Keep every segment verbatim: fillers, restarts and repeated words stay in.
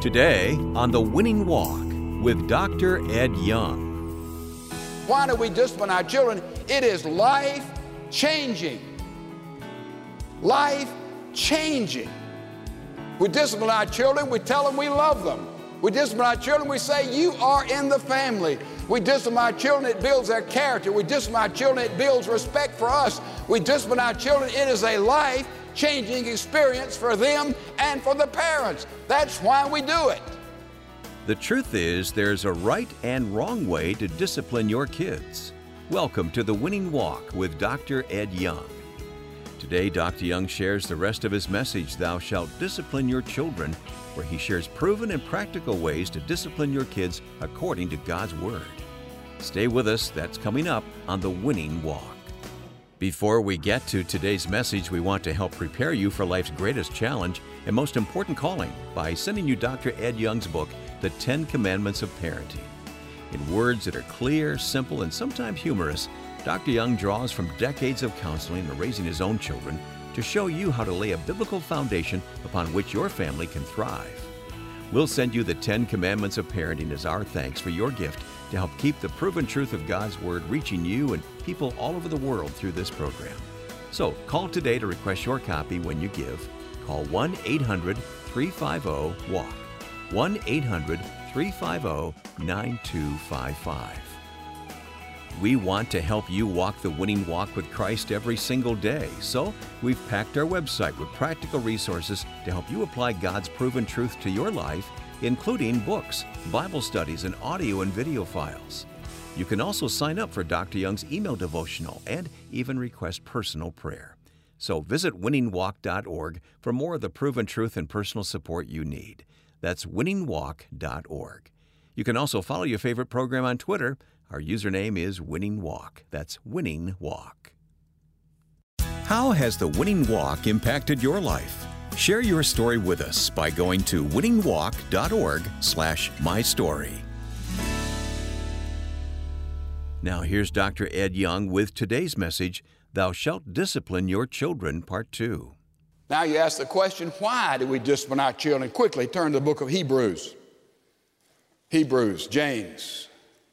Today on The Winning Walk with Doctor Ed Young. Why do we discipline our children? It is life-changing. Life-changing. We discipline our children, we tell them we love them. We discipline our children, we say, you are in the family. We discipline our children, it builds their character. We discipline our children, it builds respect for us. We discipline our children, it is a life-changing experience for them and for the parents. That's why we do it. The truth is, there's a right and wrong way to discipline your kids. Welcome to The Winning Walk with Doctor Ed Young. Today, Doctor Young shares the rest of his message, Thou Shalt Discipline Your Children, where he shares proven and practical ways to discipline your kids according to God's Word. Stay with us, that's coming up on The Winning Walk. Before we get to today's message, we want to help prepare you for life's greatest challenge and most important calling by sending you Doctor Ed Young's book, The Ten Commandments of Parenting. In words that are clear, simple, and sometimes humorous, Doctor Young draws from decades of counseling and raising his own children to show you how to lay a biblical foundation upon which your family can thrive. We'll send you the Ten Commandments of Parenting as our thanks for your gift to help keep the proven truth of God's Word reaching you and people all over the world through this program. So call today to request your copy when you give. Call one eight hundred three five zero walk, one eight hundred three five zero nine two five five. We want to help you walk the winning walk with Christ every single day, so we've packed our website with practical resources to help you apply God's proven truth to your life, including books, Bible studies, and audio and video files. You can also sign up for Doctor Young's email devotional and even request personal prayer. So visit winning walk dot org for more of the proven truth and personal support you need. That's winning walk dot org. You can also follow your favorite program on Twitter. Our username is Winning Walk. That's Winning Walk. How has the Winning Walk impacted your life? Share your story with us by going to winning walk dot org slash my story. Now here's Doctor Ed Young with today's message, Thou Shalt Discipline Your Children, Part two. Now you ask the question, why do we discipline our children? Quickly turn to the book of Hebrews. Hebrews, James.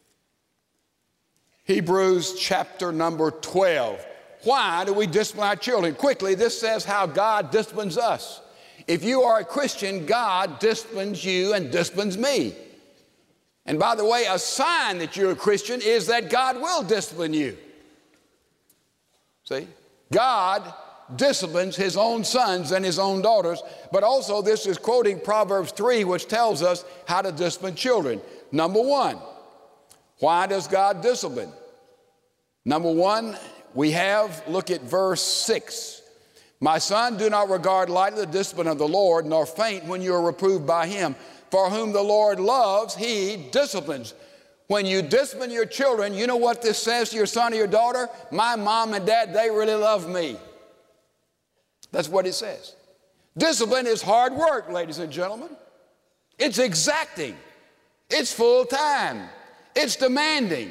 Hebrews chapter number twelve. Why do we discipline our children? Quickly, this says how God disciplines us. If you are a Christian, God disciplines you and disciplines me. And by the way, a sign that you're a Christian is that God will discipline you. See? God disciplines his own sons and his own daughters, but also this is quoting Proverbs three, which tells us how to discipline children. Number one, why does God discipline? Number one, we have, look at verse six. My son, do not regard lightly the discipline of the Lord, nor faint when you are reproved by him. For whom the Lord loves, he disciplines. When you discipline your children, you know what this says to your son or your daughter? My mom and dad, they really love me. That's what it says. Discipline is hard work, ladies and gentlemen. It's exacting. It's full time. It's demanding.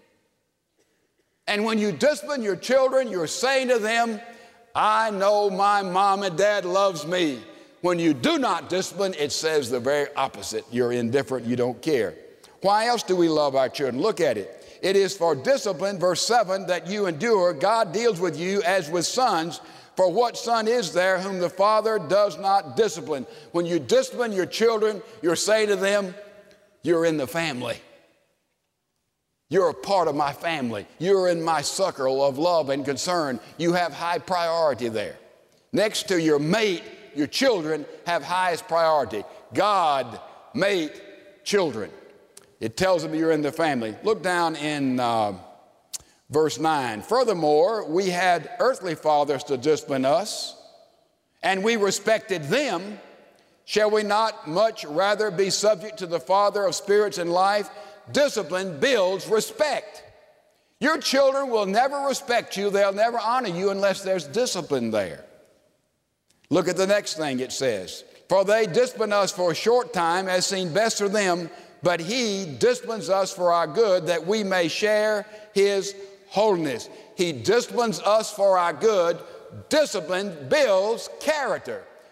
And when you discipline your children, you're saying to them, I know my mom and dad loves me. When you do not discipline, it says the very opposite. You're indifferent, you don't care. Why else do we love our children? Look at it. It is for discipline, verse seven, that you endure. God deals with you as with sons. For what son is there whom the father does not discipline? When you discipline your children, you're saying to them, you're in the family. You're a part of my family. You're in my circle of love and concern. You have high priority there. Next to your mate, your children have highest priority. God, mate, children. It tells them you're in the family. Look down in uh, verse nine. Furthermore, we had earthly fathers to discipline us, and we respected them. Shall we not much rather be subject to the Father of spirits and life? Discipline builds respect. Your children will never respect you. They'll never honor you unless there's discipline there. Look at the next thing it says. For they discipline us for a short time as seemed best for them, but he disciplines us for our good that we may share his holiness. He disciplines us for our good. Discipline builds character.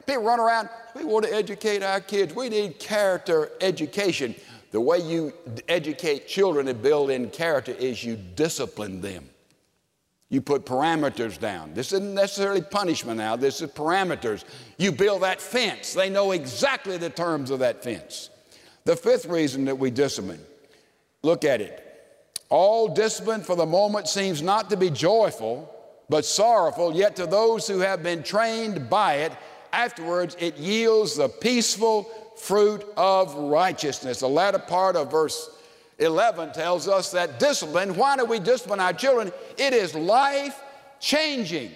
People run around, we want to educate our kids. We need character education. The way you educate children and build in character is you discipline them. You put parameters down. This isn't necessarily punishment now. This is parameters. You build that fence. They know exactly the terms of that fence. The fifth reason that we discipline, look at it. All discipline for the moment seems not to be joyful, but sorrowful, yet to those who have been trained by it, afterwards it yields the peaceful fruit of righteousness. The latter part of verse eleven tells us that discipline, why do we discipline our children? It is life-changing.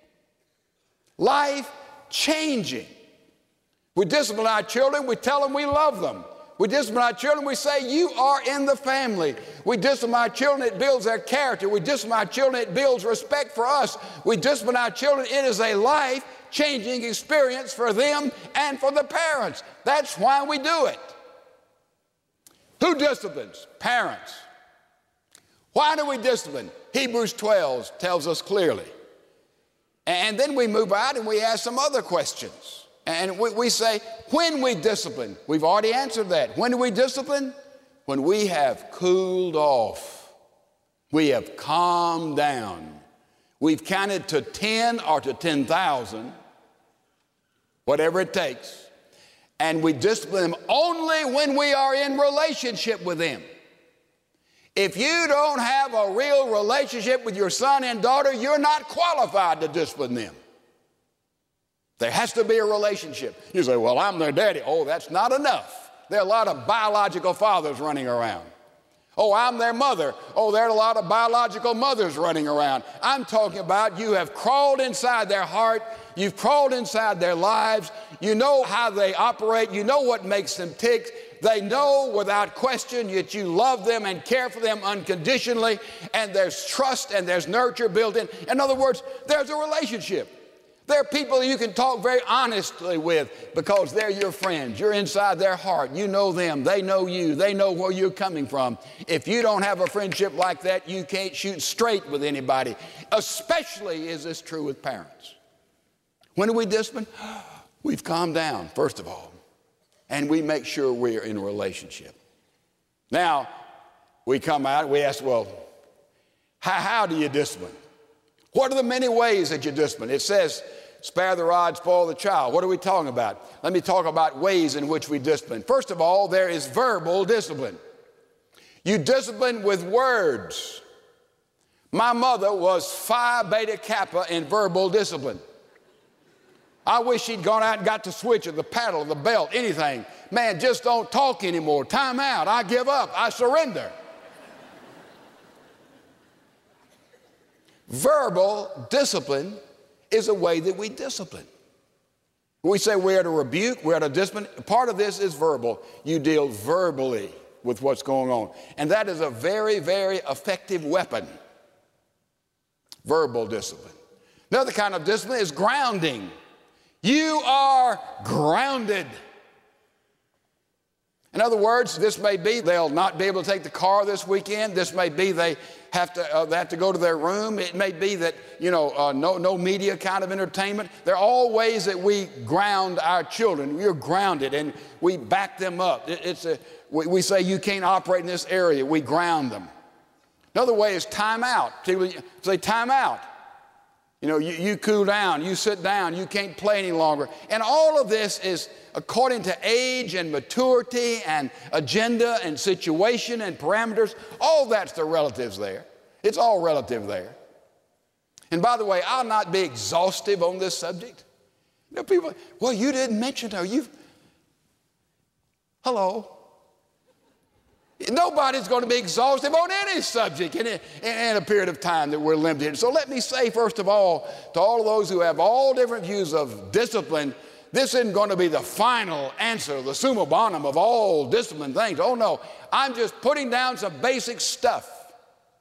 Life-changing. We discipline our children, we tell them we love them. We discipline our children, we say, you are in the family. We discipline our children, it builds their character. We discipline our children, it builds respect for us. We discipline our children, it is a life-changing experience for them and for the parents. That's why we do it. Who disciplines? Parents. Why do we discipline? Hebrews twelve tells us clearly. And then we move out and we ask some other questions. And we, we say, when we discipline, we've already answered that. When do we discipline? When we have cooled off. We have calmed down. We've counted to ten or to ten thousand, whatever it takes. And we discipline them only when we are in relationship with them. If you don't have a real relationship with your son and daughter, you're not qualified to discipline them. There has to be a relationship. You say, well, I'm their daddy. Oh, that's not enough. There are a lot of biological fathers running around. Oh, I'm their mother. Oh, there are a lot of biological mothers running around. I'm talking about you have crawled inside their heart. You've crawled inside their lives. You know how they operate. You know what makes them tick. They know without question that you love them and care for them unconditionally, and there's trust and there's nurture built in. In other words, there's a relationship. There are people you can talk very honestly with because they're your friends. You're inside their heart. You know them. They know you. They know where you're coming from. If you don't have a friendship like that, you can't shoot straight with anybody. Especially is this true with parents. When do we discipline? We've calmed down, first of all, and we make sure we're in a relationship. Now, we come out, we ask, well, how, how do you discipline? What are the many ways that you discipline? It says, spare the rod, spoil the child. What are we talking about? Let me talk about ways in which we discipline. First of all, there is verbal discipline. You discipline with words. My mother was Phi Beta Kappa in verbal discipline. I wish she'd gone out and got the switch or the paddle or the belt, anything. Man, just don't talk anymore. Time out. I give up. I surrender. Verbal discipline is a way that we discipline. We say we're to rebuke, we're to discipline. Part of this is verbal. You deal verbally with what's going on. And that is a very, very effective weapon. Verbal discipline. Another kind of discipline is grounding. You are grounded. In other words, this may be they'll not be able to take the car this weekend. This may be they have to, uh, they have to go to their room. It may be that, you know, uh, no, no media kind of entertainment. There are all ways that we ground our children. We're grounded and we back them up. It, it's a, we, we say you can't operate in this area. We ground them. Another way is time out. People say time out. You know, you, you cool down, you sit down, you can't play any longer. And all of this is according to age and maturity and agenda and situation and parameters. All that's the relatives there. It's all relative there. And by the way, I'll not be exhaustive on this subject. You know, people, well, you didn't mention her. You, hello. Nobody's going to be exhaustive on any subject in a, in a period of time that we're limited. So let me say, first of all, to all of those who have all different views of discipline, this isn't going to be the final answer, the summa bonum of all discipline things. Oh, no. I'm just putting down some basic stuff.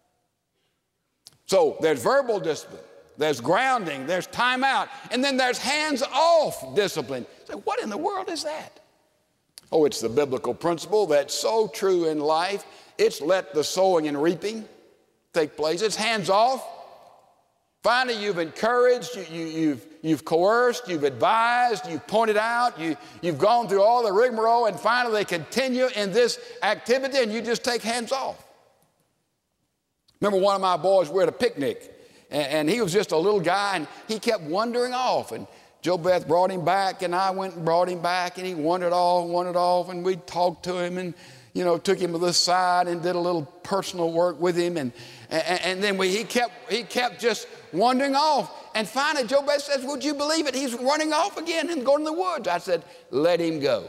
So there's verbal discipline. There's grounding. There's time out. And then there's hands-off discipline. So what in the world is that? Oh, it's the biblical principle that's so true in life. It's let the sowing and reaping take place. It's hands off. Finally, you've encouraged, you, you, you've, you've coerced, you've advised, you've pointed out, you, you've gone through all the rigmarole, and finally they continue in this activity and you just take hands off. Remember one of my boys, we were at a picnic, and, and he was just a little guy, and he kept wandering off. And Joe Beth brought him back, and I went and brought him back, and he wandered off, wandered off, and we talked to him and, you know, took him to the side and did a little personal work with him. And, and, and then we, he, kept, he kept just wandering off. And finally, Joe Beth says, would you believe it? He's running off again and going to the woods. I said, let him go.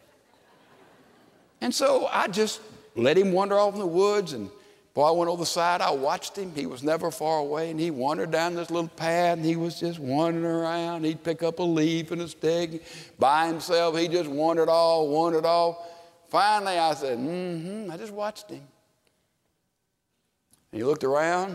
And so I just let him wander off in the woods, and boy, I went over the side, I watched him. He was never far away, and he wandered down this little path, and he was just wandering around. He'd pick up a leaf and a stick by himself. He just wandered off, wandered off. Finally, I said, mm-hmm, I just watched him. And he looked around,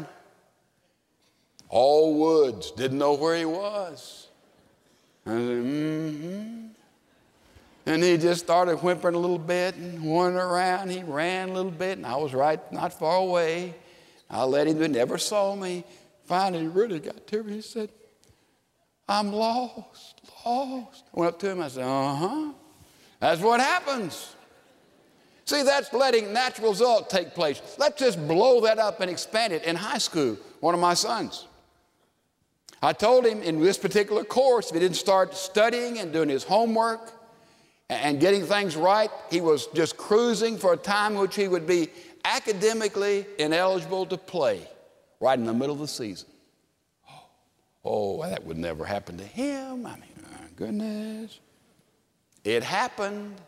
all woods, didn't know where he was. I said, mm-hmm. And he just started whimpering a little bit and wandering around. He ran a little bit, and I was right not far away. I let him, he never saw me. Finally, he really got to me. He said, I'm lost, lost. I went up to him, I said, uh-huh. That's what happens. See, that's letting natural result take place. Let's just blow that up and expand it. In high school, one of my sons, I told him in this particular course, if he didn't start studying and doing his homework and getting things right, he was just cruising for a time in which he would be academically ineligible to play right in the middle of the season. Oh, that would never happen to him. I mean, my goodness. It happened.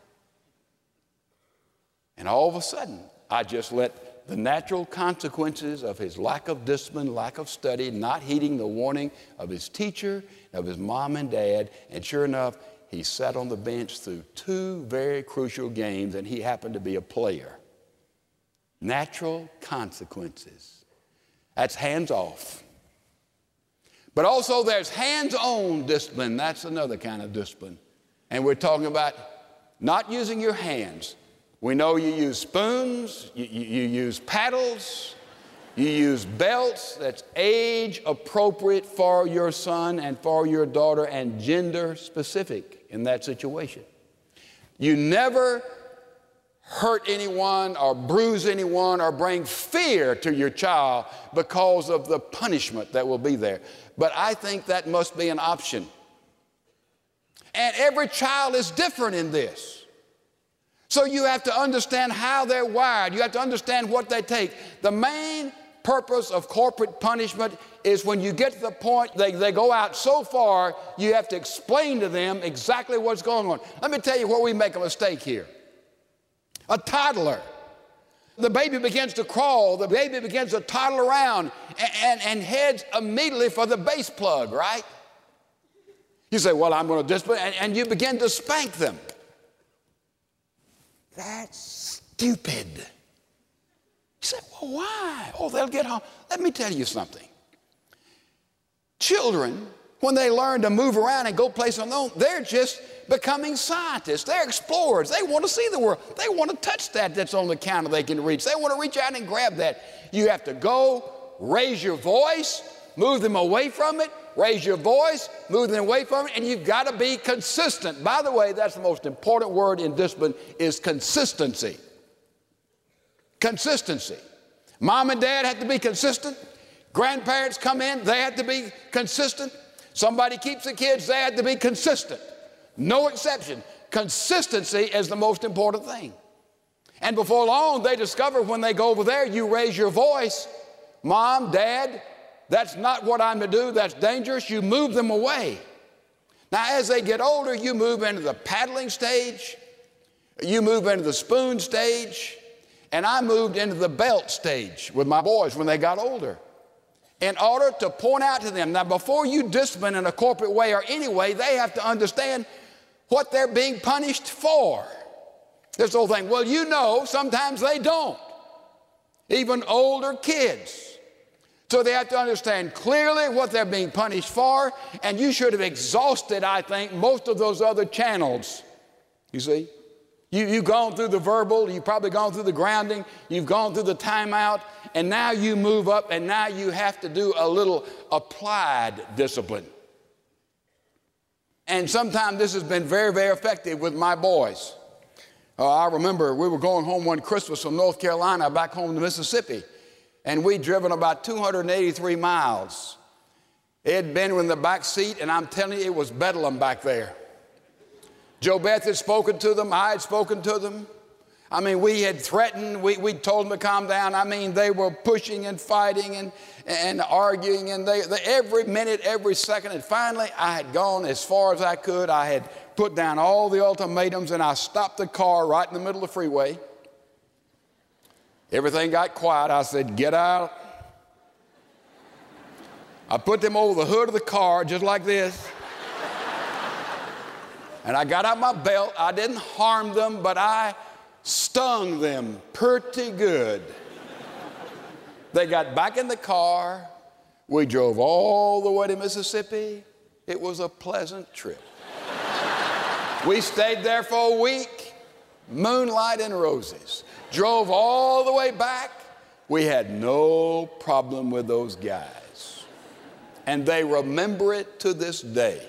And all of a sudden, I just let the natural consequences of his lack of discipline, lack of study, not heeding the warning of his teacher, of his mom and dad, and sure enough, he sat on the bench through two very crucial games, and he happened to be a player. Natural consequences. That's hands off. But also there's hands-on discipline. That's another kind of discipline. And we're talking about not using your hands. We know you use spoons, you, you, you use paddles, you use belts. That's age appropriate for your son and for your daughter and gender specific in that situation. You never hurt anyone or bruise anyone or bring fear to your child because of the punishment that will be there. But I think that must be an option. And every child is different in this. So you have to understand how they're wired. You have to understand what they take. The main purpose of corporate punishment is when you get to the point they, they go out so far, you have to explain to them exactly what's going on. Let me tell you where we make a mistake here. A toddler. The baby begins to crawl. The baby begins to toddle around and, and, and heads immediately for the base plug, right? You say, well, I'm going to discipline, and, and you begin to spank them. That's stupid. You say, well, why? Oh, they'll get home. Let me tell you something. Children, when they learn to move around and go places on their own, they're just becoming scientists. They're explorers. They want to see the world. They want to touch that that's on the counter they can reach. They want to reach out and grab that. You have to go, raise your voice, move them away from it, raise your voice, move them away from it, and you've got to be consistent. By the way, that's the most important word in discipline is consistency. Consistency. Mom and dad have to be consistent. Grandparents come in, they have to be consistent. Somebody keeps the kids, they have to be consistent. No exception. Consistency is the most important thing. And before long, they discover when they go over there, you raise your voice, Mom, Dad, that's not what I'm to do. That's dangerous. You move them away. Now, as they get older, you move into the paddling stage. You move into the spoon stage. And I moved into the belt stage with my boys when they got older. In order to point out to them, now before you discipline in a corporate way or any way, they have to understand what they're being punished for. This whole thing, well, you know, sometimes they don't. Even older kids. So they have to understand clearly what they're being punished for, and you should have exhausted, I think, most of those other channels. You see? You, you've gone through the verbal, you've probably gone through the grounding, you've gone through the timeout, and now you move up, and now you have to do a little applied discipline. And sometimes this has been very, very effective with my boys. Uh, I remember we were going home one Christmas from North Carolina back home to Mississippi, and we'd driven about two hundred eighty-three miles. Ed Ben was in the back seat, and I'm telling you, it was bedlam back there. Joe Beth had spoken to them. I had spoken to them. I mean, we had threatened. We, we told them to calm down. I mean, they were pushing and fighting and, and arguing, and they, they, every minute, every second. And finally, I had gone as far as I could. I had put down all the ultimatums, and I stopped the car right in the middle of the freeway. Everything got quiet. I said, get out. I put them over the hood of the car just like this. And I got out my belt. I didn't harm them, but I stung them pretty good. They got back in the car. We drove all the way to Mississippi. It was a pleasant trip. We stayed there for a week, moonlight and roses. Drove all the way back. We had no problem with those guys. And they remember it to this day.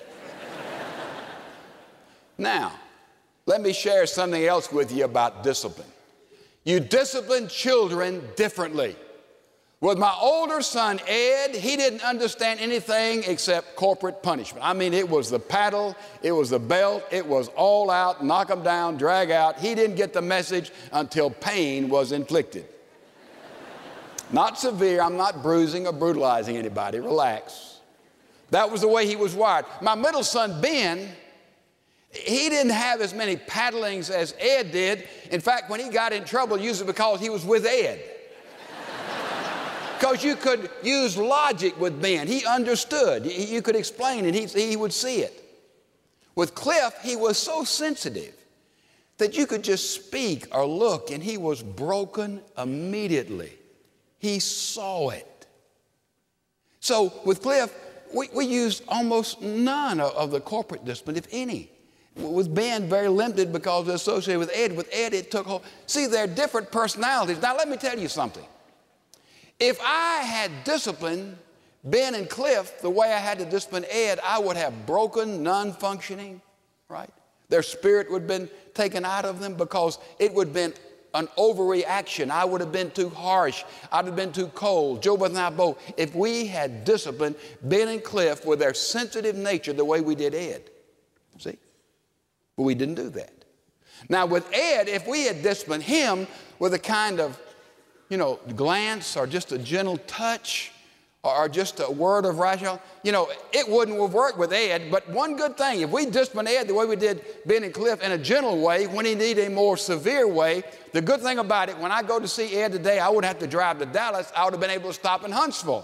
Now, let me share something else with you about discipline. You discipline children differently. With my older son, Ed, he didn't understand anything except corporate punishment. I mean, it was the paddle, it was the belt, it was all out, knock him down, drag out. He didn't get the message until pain was inflicted. Not severe, I'm not bruising or brutalizing anybody, relax. That was the way he was wired. My middle son, Ben, he didn't have as many paddlings as Ed did. In fact, when he got in trouble, usually because he was with Ed. Because you could use logic with Ben. He understood. You could explain it. He, he would see it. With Cliff, he was so sensitive that you could just speak or look, and he was broken immediately. He saw it. So with Cliff, we, we used almost none of, of the corporate discipline, if any. With Ben, very limited because it's associated with Ed. With Ed, it took hold. See, they're different personalities. Now, let me tell you something. If I had disciplined Ben and Cliff the way I had to discipline Ed, I would have broken, non-functioning, right? Their spirit would have been taken out of them because it would have been an overreaction. I would have been too harsh. I'd have been too cold. Joe and I both. If we had disciplined Ben and Cliff with their sensitive nature the way we did Ed, see? But we didn't do that. Now with Ed, if we had disciplined him with a kind of, you know, glance or just a gentle touch or just a word of rational, you know, it wouldn't have worked with Ed. But one good thing, if we disciplined Ed the way we did Ben and Cliff in a gentle way, when he needed a more severe way, the good thing about it, when I go to see Ed today, I wouldn't have to drive to Dallas. I would have been able to stop in Huntsville.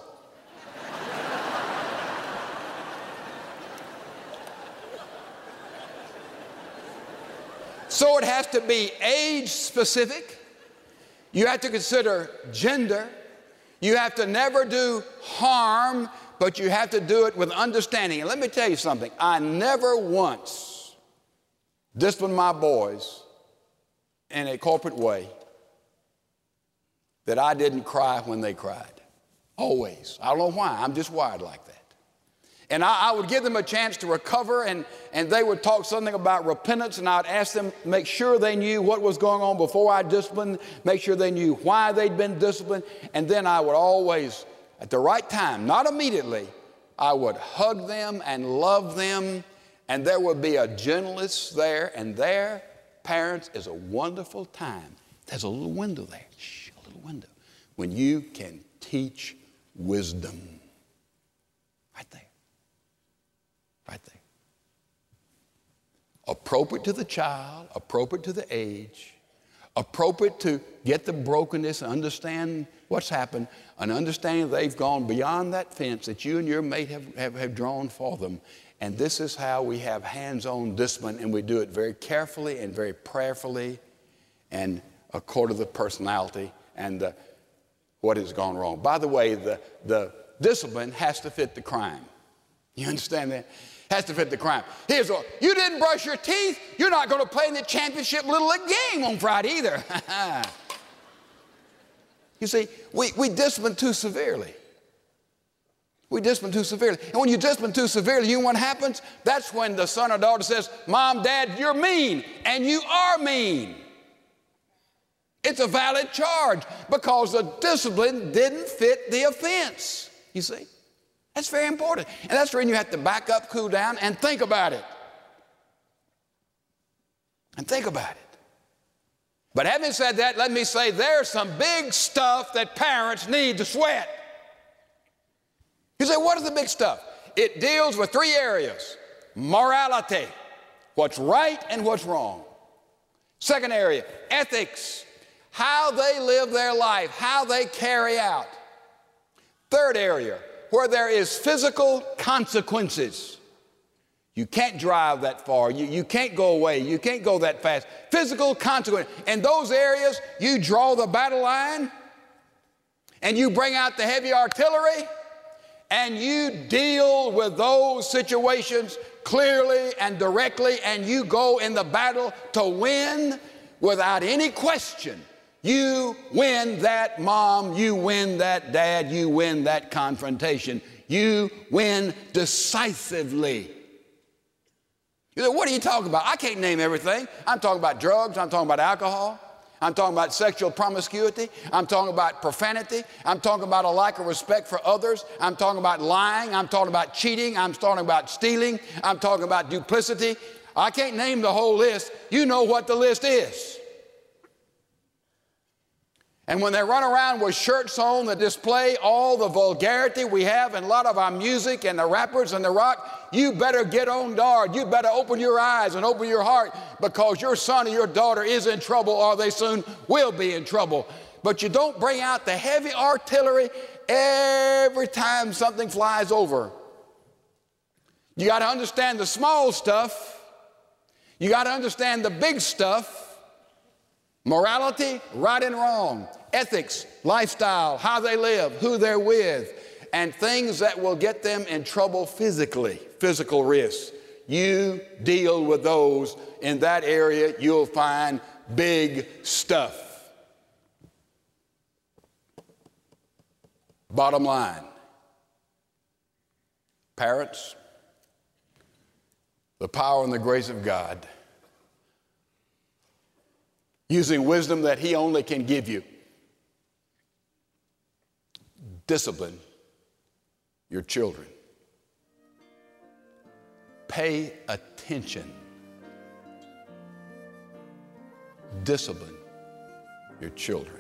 So it has to be age specific. You have to consider gender. You have to never do harm, but you have to do it with understanding. And let me tell you something. I never once disciplined my boys in a corporate way that I didn't cry when they cried. Always. I don't know why. I'm just wired like that. And I, I would give them a chance to recover, and, and they would talk something about repentance, and I'd ask them to make sure they knew what was going on before I disciplined, make sure they knew why they'd been disciplined, and then I would always, at the right time, not immediately, I would hug them and love them, and there would be a gentleness there, and there, parents, is a wonderful time. There's a little window there, shh, a little window, when you can teach wisdom. Right there. Right there. Appropriate to the child, appropriate to the age, appropriate to get the brokenness and understand what's happened, and understanding they've gone beyond that fence that you and your mate have, have, have drawn for them. And this is how we have hands-on discipline, and we do it very carefully and very prayerfully and according to the personality and the, what has gone wrong. By the way, the, the discipline has to fit the crime. You understand that? Has to fit the crime. Here's what, you didn't brush your teeth, you're not going to play in the championship Little League game on Friday either. You see, we, we discipline too severely. We discipline too severely. And when you discipline too severely, you know what happens? That's when the son or daughter says, Mom, Dad, you're mean, and you are mean. It's a valid charge because the discipline didn't fit the offense, you see. That's very important. And that's when you have to back up, cool down, and think about it. And think about it. But having said that, let me say there's some big stuff that parents need to sweat. You say, what is the big stuff? It deals with three areas. Morality, what's right and what's wrong. Second area, ethics, how they live their life, how they carry out. Third area, where there is physical consequences. You can't drive that far. You, you can't go away. You can't go that fast. Physical consequences. In those areas, you draw the battle line and you bring out the heavy artillery and you deal with those situations clearly and directly, and you go in the battle to win without any question. You win that mom, you win that dad, you win that confrontation. You win decisively. You say, what are you talking about? I can't name everything. I'm talking about drugs, I'm talking about alcohol, I'm talking about sexual promiscuity, I'm talking about profanity, I'm talking about a lack of respect for others, I'm talking about lying, I'm talking about cheating, I'm talking about stealing, I'm talking about duplicity. I can't name the whole list. You know what the list is. And when they run around with shirts on that display all the vulgarity we have in a lot of our music and the rappers and the rock, you better get on guard. You better open your eyes and open your heart, because your son or your daughter is in trouble, or they soon will be in trouble. But you don't bring out the heavy artillery every time something flies over. You got to understand the small stuff. You got to understand the big stuff. Morality, right and wrong. Ethics, lifestyle, how they live, who they're with, and things that will get them in trouble physically, physical risks. You deal with those. In that area, you'll find big stuff. Bottom line, parents, the power and the grace of God, using wisdom that He only can give you, discipline your children. Pay attention. Discipline your children.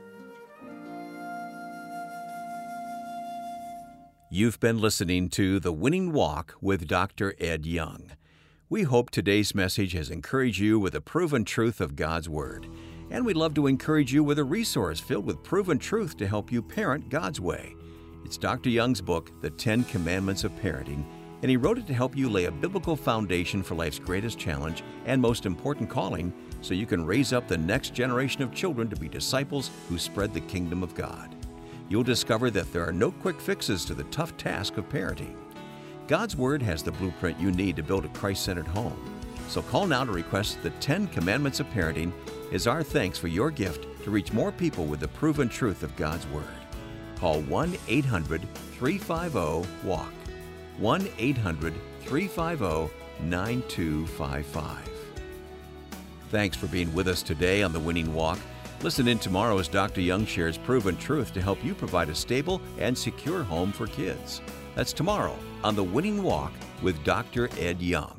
You've been listening to The Winning Walk with Doctor Ed Young. We hope today's message has encouraged you with the proven truth of God's Word. And we'd love to encourage you with a resource filled with proven truth to help you parent God's way. It's Doctor Young's book, The Ten Commandments of Parenting, and he wrote it to help you lay a biblical foundation for life's greatest challenge and most important calling, so you can raise up the next generation of children to be disciples who spread the kingdom of God. You'll discover that there are no quick fixes to the tough task of parenting. God's Word has the blueprint you need to build a Christ-centered home. So call now to request the Ten Commandments of Parenting as our thanks for your gift to reach more people with the proven truth of God's Word. Call one eight hundred, three five zero, W A L K, one eight hundred, three five zero, nine two five five. Thanks for being with us today on The Winning Walk. Listen in tomorrow as Doctor Young shares proven truth to help you provide a stable and secure home for kids. That's tomorrow on The Winning Walk with Doctor Ed Young.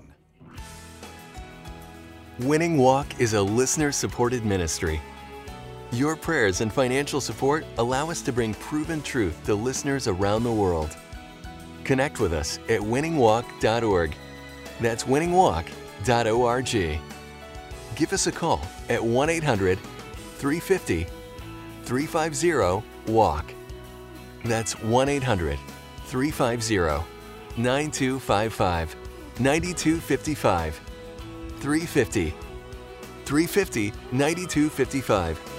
Winning Walk is a listener-supported ministry. Your prayers and financial support allow us to bring proven truth to listeners around the world. Connect with us at winning walk dot org. That's winning walk dot org. Give us a call at one eight hundred, three five zero, three five zero, W A L K. That's one eight hundred, three five zero, nine two five five, nine two five five, three five zero, three five zero, nine two five five.